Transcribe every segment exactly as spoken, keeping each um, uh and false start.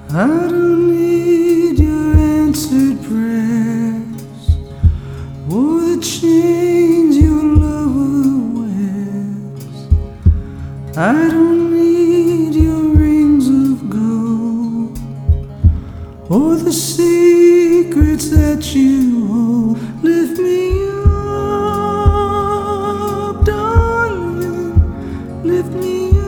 I don't need your answered prayers or the chains your love wears. I don't need your rings of gold or the secrets that you hold. Lift me up, darling, lift me up.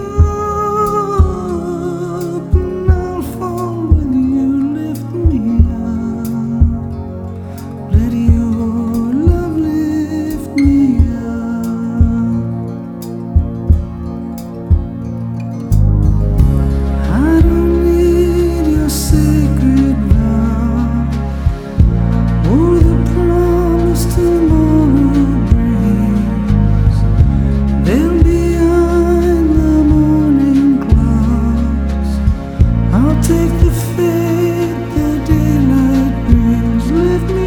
Take the fate the daylight brings. Lift me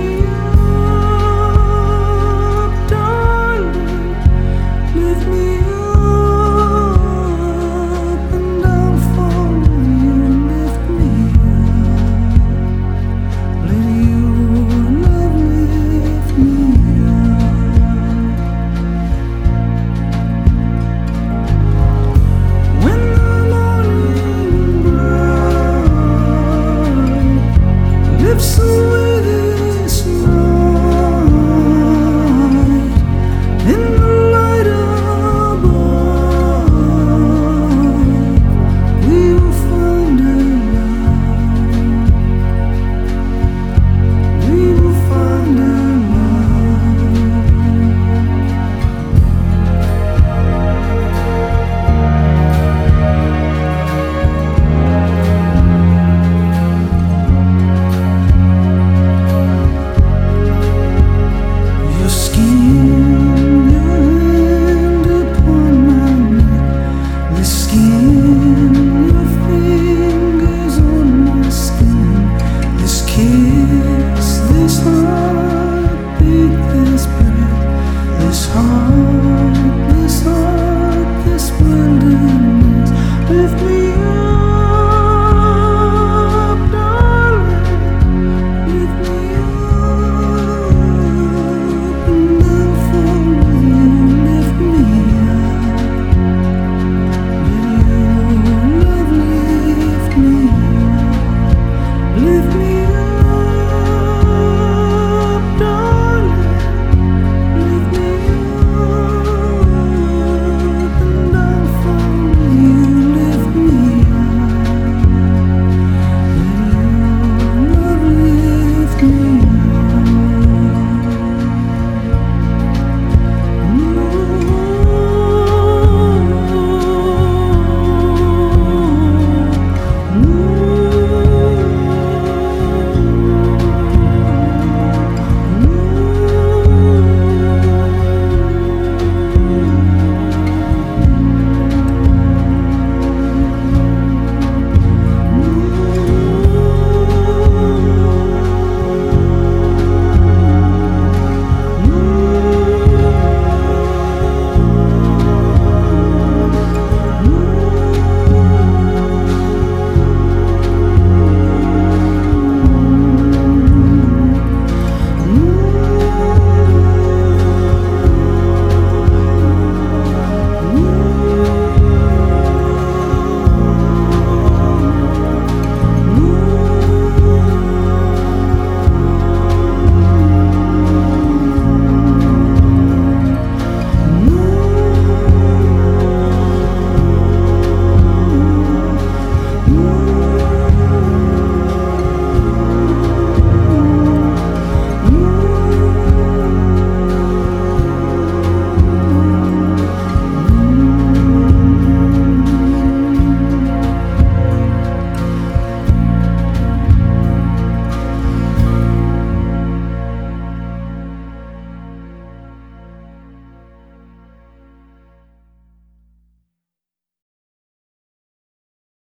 up, darling, lift me up, and I'll follow you. Lift me up, let your love lift me up. When lifts away this night in the light above, we will find a love, we will find a skin